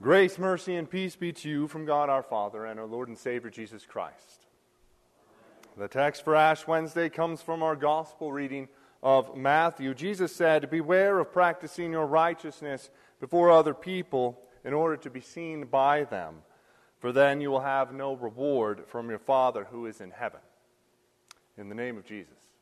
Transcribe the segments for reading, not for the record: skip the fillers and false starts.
Grace, mercy, and peace be to you from God our Father and our Lord and Savior Jesus Christ. The text for Ash Wednesday comes from our gospel reading of Matthew. Jesus said, "Beware of practicing your righteousness before other people in order to be seen by them, for then you will have no reward from your Father who is in heaven." In the name of Jesus.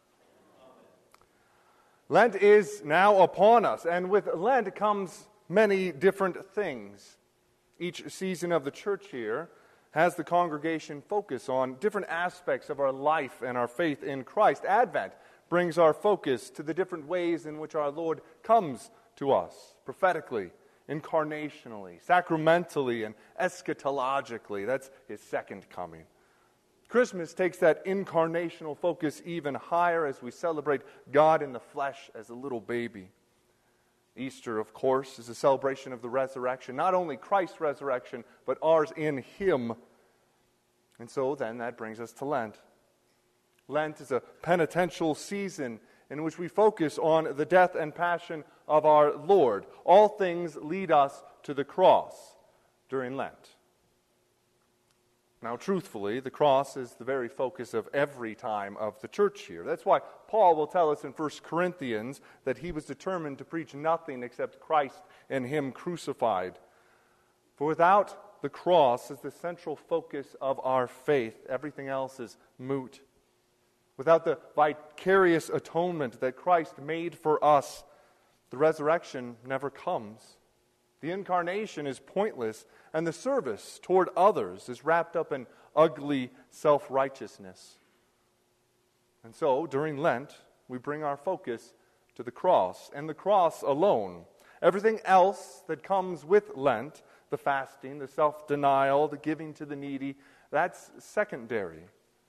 Lent is now upon us, and with Lent comes many different things. Each season of the church here has the congregation focus on different aspects of our life and our faith in Christ. Advent brings our focus to the different ways in which our Lord comes to us, prophetically, incarnationally, sacramentally, and eschatologically. That's his second coming. Christmas takes that incarnational focus even higher as we celebrate God in the flesh as a little baby. Easter, of course, is a celebration of the resurrection, not only Christ's resurrection, but ours in Him. And so then that brings us to Lent. Lent is a penitential season in which we focus on the death and passion of our Lord. All things lead us to the cross during Lent. Now, truthfully, the cross is the very focus of every time of the church here. That's why Paul will tell us in 1 Corinthians that he was determined to preach nothing except Christ and Him crucified. For without the cross as the central focus of our faith, everything else is moot. Without the vicarious atonement that Christ made for us, the resurrection never comes. The incarnation is pointless, and the service toward others is wrapped up in ugly self-righteousness. And so, during Lent, we bring our focus to the cross, and the cross alone. Everything else that comes with Lent, the fasting, the self-denial, the giving to the needy, that's secondary.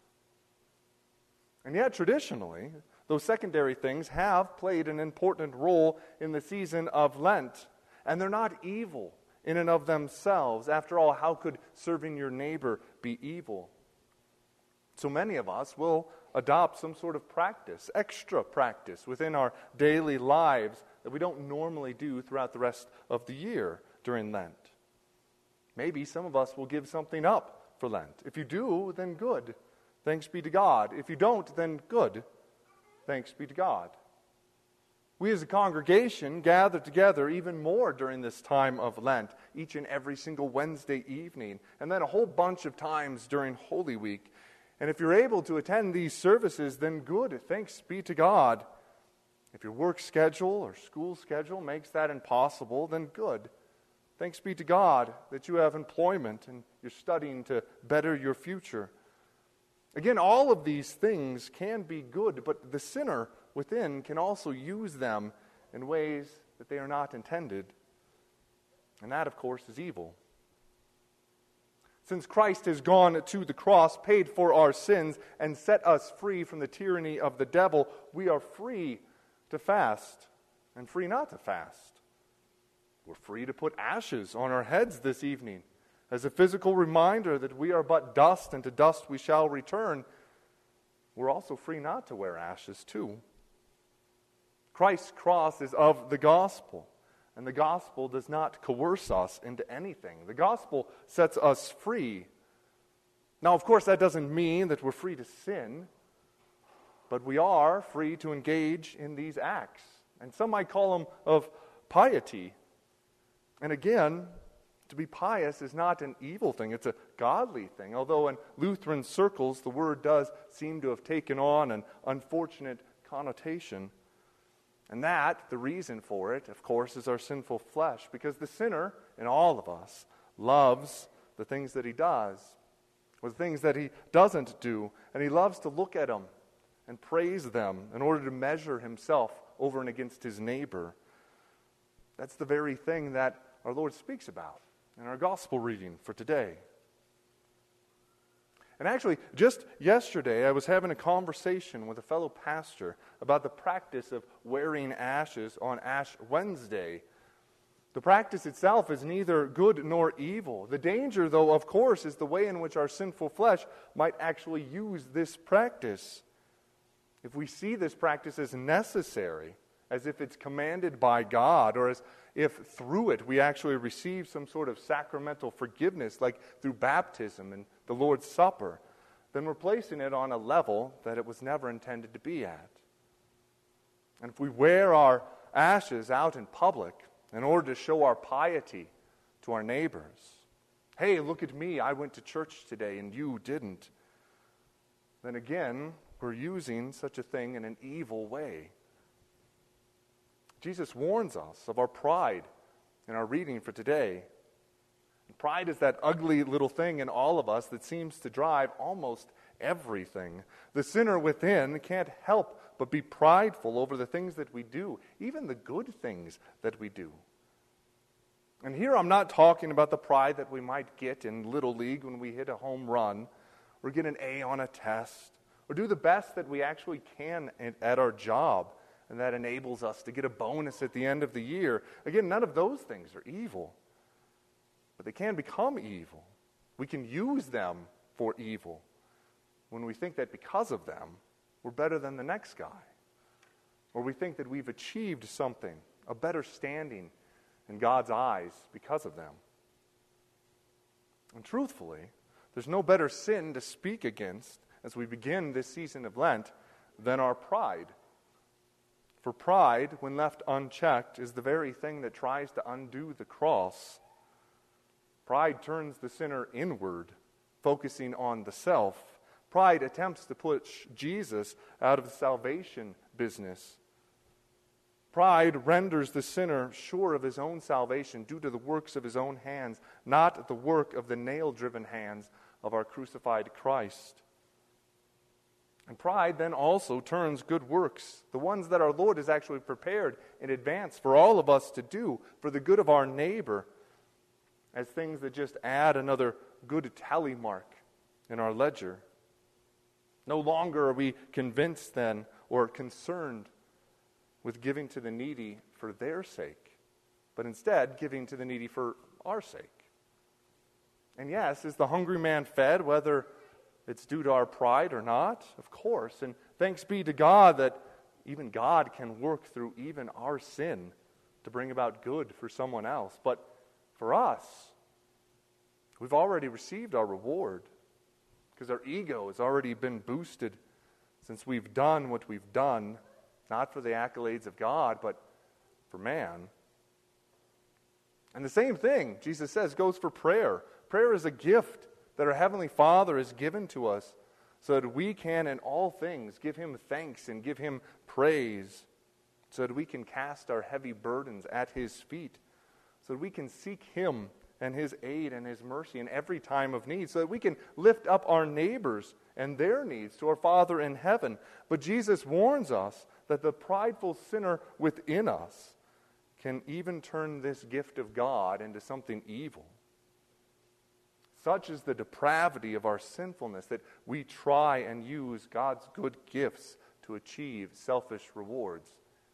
And yet, traditionally, those secondary things have played an important role in the season of Lent. And they're not evil in and of themselves. After all, how could serving your neighbor be evil? So many of us will adopt some sort of practice, extra practice within our daily lives that we don't normally do throughout the rest of the year during Lent. Maybe some of us will give something up for Lent. If you do, then good. Thanks be to God. If you don't, then good. Thanks be to God. We as a congregation gather together even more during this time of Lent, each and every single Wednesday evening, and then a whole bunch of times during Holy Week. And if you're able to attend these services, then good, thanks be to God. If your work schedule or school schedule makes that impossible, then good. Thanks be to God that you have employment and you're studying to better your future. Again, all of these things can be good, but the sinner within can also use them in ways that they are not intended. And that, of course, is evil. Since Christ has gone to the cross, paid for our sins, and set us free from the tyranny of the devil, we are free to fast and free not to fast. We're free to put ashes on our heads this evening as a physical reminder that we are but dust, and to dust we shall return. We're also free not to wear ashes, too. Christ's cross is of the gospel, and the gospel does not coerce us into anything. The gospel sets us free. Now, of course, that doesn't mean that we're free to sin, but we are free to engage in these acts. And some might call them of piety. And again, to be pious is not an evil thing, it's a godly thing. Although in Lutheran circles, the word does seem to have taken on an unfortunate connotation. And that, the reason for it, of course, is our sinful flesh. Because the sinner in all of us loves the things that he does, or the things that he doesn't do. And he loves to look at them and praise them in order to measure himself over and against his neighbor. That's the very thing that our Lord speaks about in our gospel reading for today. And actually, just yesterday, I was having a conversation with a fellow pastor about the practice of wearing ashes on Ash Wednesday. The practice itself is neither good nor evil. The danger, though, of course, is the way in which our sinful flesh might actually use this practice. If we see this practice as necessary, as if it's commanded by God, or as if through it we actually receive some sort of sacramental forgiveness, like through baptism and the Lord's Supper, then we're placing it on a level that it was never intended to be at. And if we wear our ashes out in public in order to show our piety to our neighbors, hey, look at me, I went to church today and you didn't, then again, we're using such a thing in an evil way. Jesus warns us of our pride in our reading for today. And pride is that ugly little thing in all of us that seems to drive almost everything. The sinner within can't help but be prideful over the things that we do, even the good things that we do. And here I'm not talking about the pride that we might get in Little League when we hit a home run, or get an A on a test, or do the best that we actually can at our job, and that enables us to get a bonus at the end of the year. Again, none of those things are evil, but they can become evil. We can use them for evil when we think that because of them, we're better than the next guy, or we think that we've achieved something, a better standing in God's eyes because of them. And truthfully, there's no better sin to speak against as we begin this season of Lent than our pride. For pride, when left unchecked, is the very thing that tries to undo the cross. Pride turns the sinner inward, focusing on the self. Pride attempts to push Jesus out of the salvation business. Pride renders the sinner sure of his own salvation due to the works of his own hands, not the work of the nail-driven hands of our crucified Christ. And pride then also turns good works, the ones that our Lord has actually prepared in advance for all of us to do for the good of our neighbor, as things that just add another good tally mark in our ledger. No longer are we convinced then or concerned with giving to the needy for their sake, but instead giving to the needy for our sake. And yes, is the hungry man fed, whether it's due to our pride or not? Of course. And thanks be to God that even God can work through even our sin to bring about good for someone else. But for us, we've already received our reward because our ego has already been boosted since we've done what we've done, not for the accolades of God, but for man. And the same thing, Jesus says, goes for prayer. Prayer is a gift that our Heavenly Father has given to us so that we can in all things give Him thanks and give Him praise, so that we can cast our heavy burdens at His feet, so that we can seek Him and His aid and His mercy in every time of need, so that we can lift up our neighbors and their needs to our Father in heaven. But Jesus warns us that the prideful sinner within us can even turn this gift of God into something evil. Such is the depravity of our sinfulness that we try and use God's good gifts to achieve selfish rewards.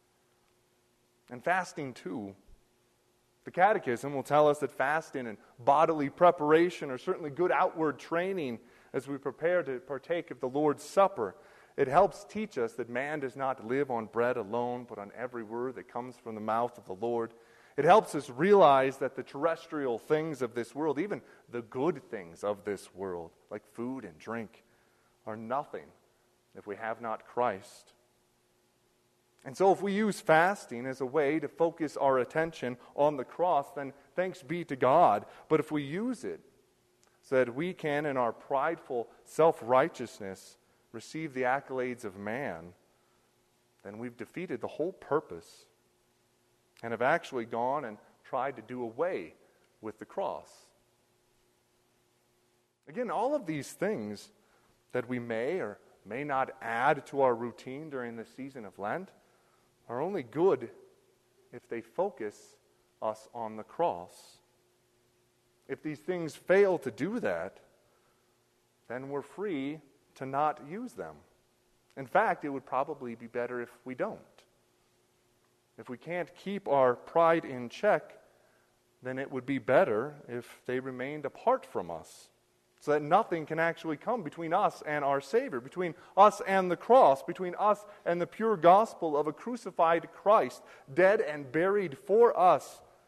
And fasting too. The Catechism will tell us that fasting and bodily preparation are certainly good outward training as we prepare to partake of the Lord's Supper. It helps teach us that man does not live on bread alone, but on every word that comes from the mouth of the Lord. It helps us realize that the terrestrial things of this world, even the good things of this world, like food and drink, are nothing if we have not Christ. And so if we use fasting as a way to focus our attention on the cross, then thanks be to God. But if we use it so that we can, in our prideful self-righteousness, receive the accolades of man, then we've defeated the whole purpose and have actually gone and tried to do away with the cross. Again, all of these things that we may or may not add to our routine during the season of Lent are only good if they focus us on the cross. If these things fail to do that, then we're free to not use them. In fact, it would probably be better if we don't. If we can't keep our pride in check, then it would be better if they remained apart from us, so that nothing can actually come between us and our Savior, between us and the cross, between us and the pure gospel of a crucified Christ, dead and buried for us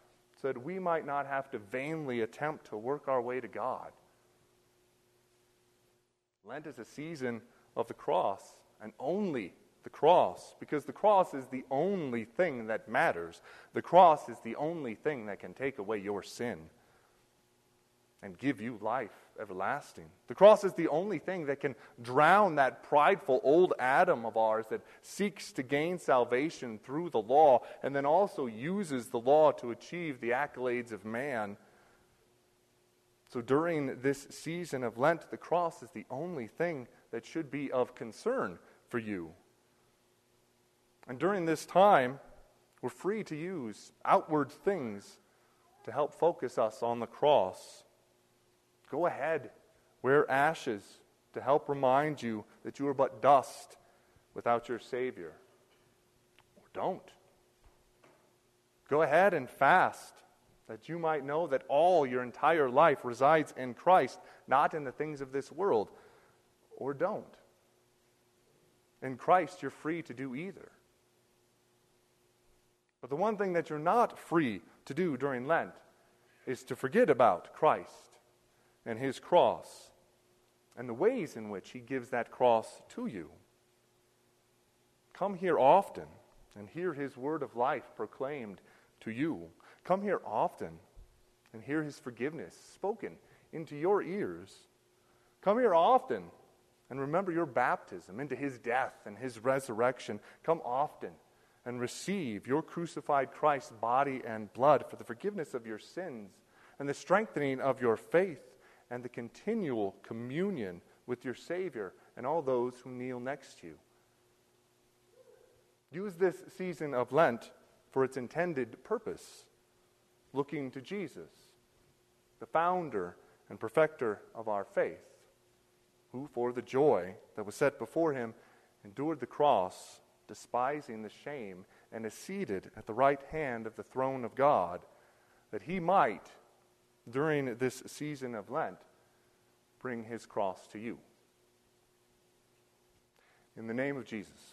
so that we might not have to vainly attempt to work our way to God. Lent is a season of the cross, and only the cross, because the cross is the only thing that matters. The cross is the only thing that can take away your sin and give you life everlasting. The cross is the only thing that can drown that prideful old Adam of ours that seeks to gain salvation through the law and then also uses the law to achieve the accolades of man. So during this season of Lent, the cross is the only thing that should be of concern for you. And during this time, we're free to use outward things to help focus us on the cross. Go ahead, wear ashes to help remind you that you are but dust without your Savior. Or don't. Go ahead and fast, that you might know that all your entire life resides in Christ, not in the things of this world. Or don't. In Christ, you're free to do either. But the one thing that you're not free to do during Lent is to forget about Christ and His cross and the ways in which He gives that cross to you. Come here often and hear His word of life proclaimed to you. Come here often and hear His forgiveness spoken into your ears. Come here often and remember your baptism into His death and His resurrection. Come often and receive your crucified Christ's body and blood for the forgiveness of your sins and the strengthening of your faith and the continual communion with your Savior and all those who kneel next to you. Use this season of Lent for its intended purpose, looking to Jesus, the founder and perfecter of our faith, who for the joy that was set before Him endured the cross, despising the shame, and is seated at the right hand of the throne of God, that He might, during this season of Lent, bring His cross to you. In the name of Jesus.